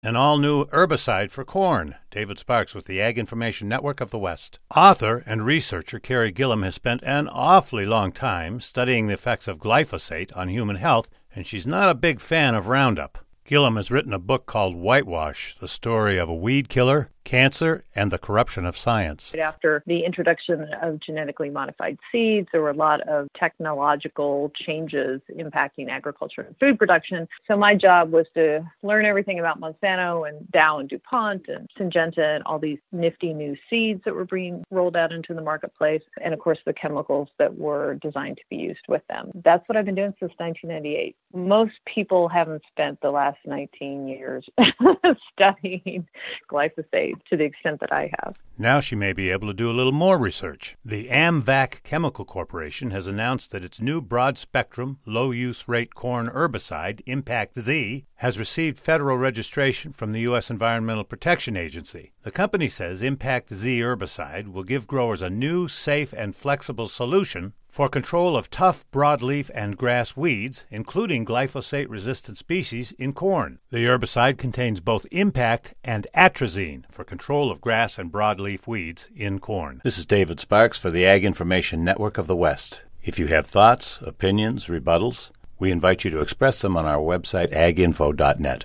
An all-new herbicide for corn. David Sparks with the Ag Information Network of the West. Author and researcher Carrie Gillam has spent an awfully long time studying the effects of glyphosate on human health, and she's not a big fan of Roundup. Gillam has written a book called Whitewash, the story of a weed killer, cancer, and the corruption of science. After the introduction of genetically modified seeds, there were a lot of technological changes impacting agriculture and food production. So my job was to learn everything about Monsanto and Dow and DuPont and Syngenta and all these nifty new seeds that were being rolled out into the marketplace, and of course the chemicals that were designed to be used with them. That's what I've been doing since 1998. Most people haven't spent the last 19 years studying glyphosate to the extent that I have. Now she may be able to do a little more research. The AMVAC Chemical Corporation has announced that its new broad-spectrum, low-use rate corn herbicide, Impact Z, has received federal registration from the U.S. Environmental Protection Agency. The company says Impact Z herbicide will give growers a new, safe, and flexible solution for control of tough broadleaf and grass weeds, including glyphosate-resistant species in corn. The herbicide contains both Impact and atrazine for control of grass and broadleaf weeds in corn. This is David Sparks for the Ag Information Network of the West. If you have thoughts, opinions, rebuttals, we invite you to express them on our website, aginfo.net.